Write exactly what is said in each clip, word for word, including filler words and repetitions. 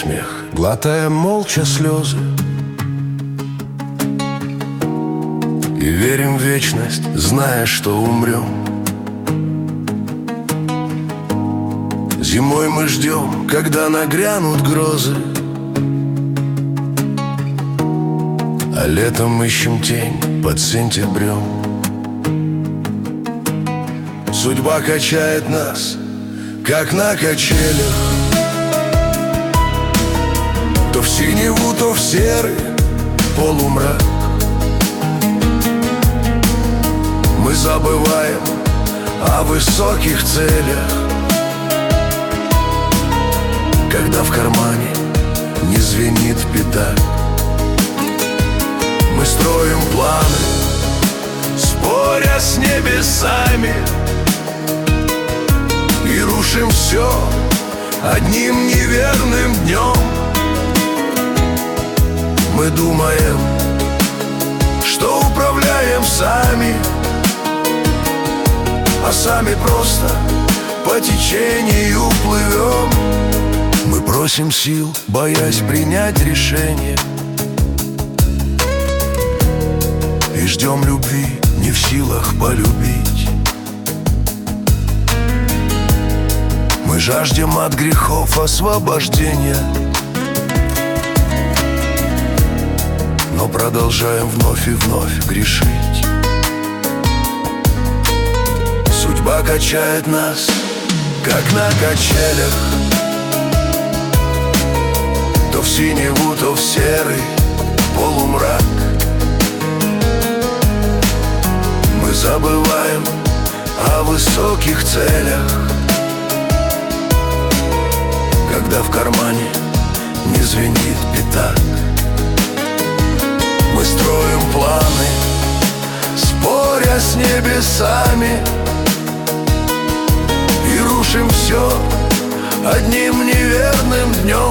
смех, глотая молча слезы, и верим в вечность, зная, что умрем. Зимой мы ждем, когда нагрянут грозы, а летом ищем тень под сентябрем. Судьба качает нас, как на качелях, то в синеву, то в серый полумрак. Мы забываем о высоких целях, когда в кармане не звенит пятак. Мы строим планы, споря с небесами, и рушим все одним неверным днем. Мы думаем, что управляем сами, а сами просто по течению плывем. Мы просим сил, боясь принять решение, и ждем любви, не в силах полюбить. Мы жаждем от грехов освобождения, но продолжаем вновь и вновь грешить. Судьба качает нас, как на качелях, то в синеву, то в серый полумрак. Мы забываем о высоких целях, когда в кармане не звенит пятак. Мы строим планы, споря с небесами, и рушим все одним неверным днем.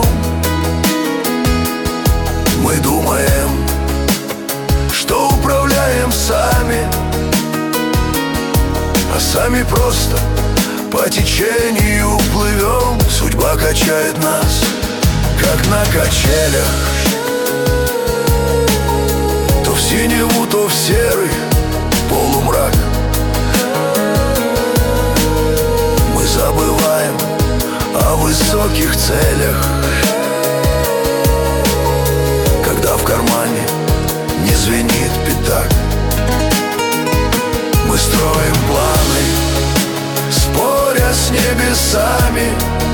Мы думаем, что управляем сами, а сами просто по течению плывем. Судьба качает нас, как на качелях, то в синеву, то в серый полумрак. Мы забываем о высоких целях, когда в кармане не звенит пятак. Мы строим планы, споря с небесами,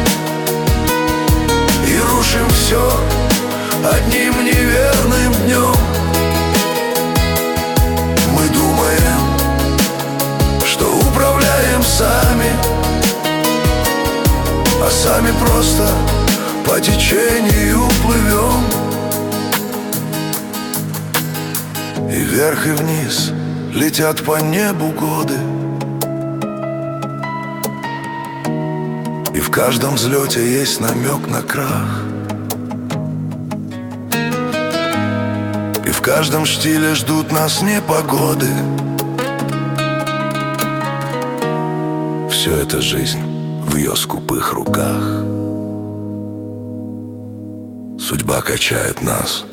и рушим все одним неверным днем. Мы думаем, что управляем сами, а сами просто по течению плывем. И вверх и вниз летят по небу годы, и в каждом взлете есть намек на крах, и в каждом штиле ждут нас непогоды. Все это жизнь в ее скупых руках. Судьба качает нас,